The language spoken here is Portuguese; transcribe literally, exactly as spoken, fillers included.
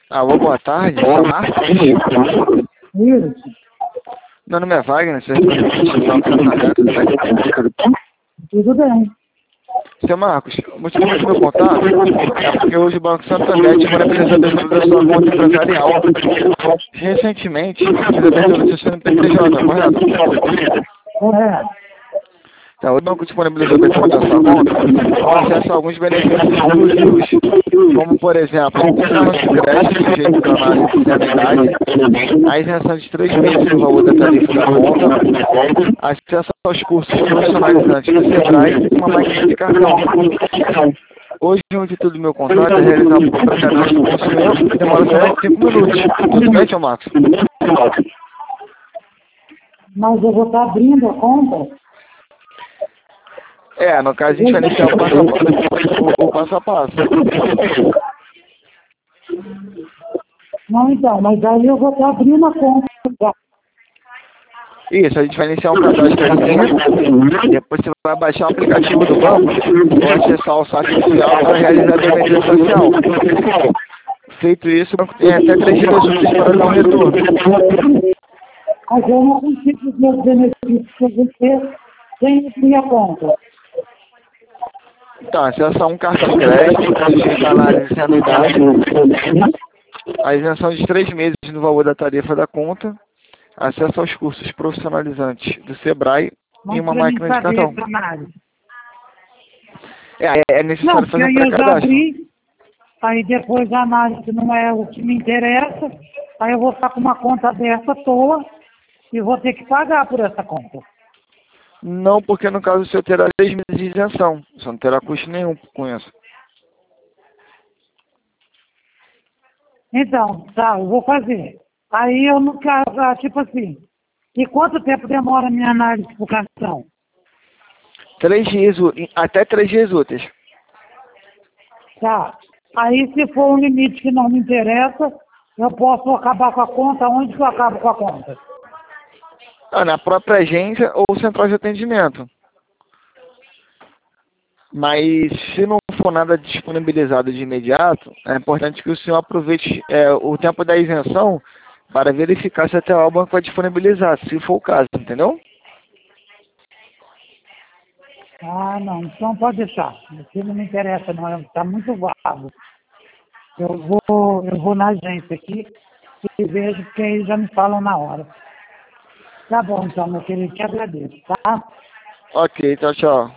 Alô, boa tarde, seu Marcos? Isso. Meu nome é Wagner, você responde Banco Santander, tudo bem? Tudo bem. Seu Marcos, o motivo do meu contato é porque hoje o Banco Santander disponibilizou a abertura da sua conta empresarial. Recentemente, fez a abertura do seu C N P J, correto? Correto. Então, o banco disponibilizou a abertura da sua conta com acesso a alguns benefícios exclusivos, como, por exemplo, um cartão de crédito sujeito à análise de anuidade, a isenção de três meses no valor da tarifa da conta, acesso aos cursos profissionalizantes do Sebrae e uma máquina de cartão. Hoje, o intuito do meu contrato é realizar um cadastro com o senhor que demora somente cinco minutos. Tudo bem, seu Marcos? Mas eu vou estar abrindo a conta. É, no caso a gente vai iniciar o passo a passo. O, o passo a passo. Não, então, mas aí eu vou estar abrindo a conta. Isso, a gente vai iniciar um cadastro, depois você vai baixar o aplicativo do banco ou acessar o site oficial para realizar a demanda social. Feito isso, o banco tem até três dias úteis para dar um retorno. Mas eu não consigo os meus benefícios para você sem a minha conta. Então, acessa um cartão de crédito, sujeito à análise de anuidade, a isenção de três meses no valor da tarifa da conta, acesso aos cursos profissionalizantes do Sebrae Mas e uma para mim máquina de saber cartão. essa análise. É, é necessário Não, porque fazer um aí eu já pré-cadastro. abri, aí depois a análise não é o que me interessa, aí eu vou ficar com uma conta aberta à toa e vou ter que pagar por essa conta. Não, porque no caso o senhor terá três meses de isenção. Você não terá custo nenhum com isso. Então, tá, eu vou fazer. Aí eu não quero, ah, tipo assim, e quanto tempo demora a minha análise por cartão? Três dias, ú- até três dias úteis. Tá. Aí se for um limite que não me interessa, eu posso acabar com a conta, onde que eu acabo com a conta? Ah, na própria agência ou central de atendimento. Mas se não for nada disponibilizado de imediato, é importante que o senhor aproveite é, o tempo da isenção para verificar se até lá o banco vai disponibilizar, se for o caso, entendeu? Ah, não, então pode deixar. Isso não me interessa, não, está muito vago. Eu vou, eu vou na agência aqui e vejo, porque aí já me falam na hora. Tá bom, então, meu querido, te agradeço, tá? Ok, tchau, tchau.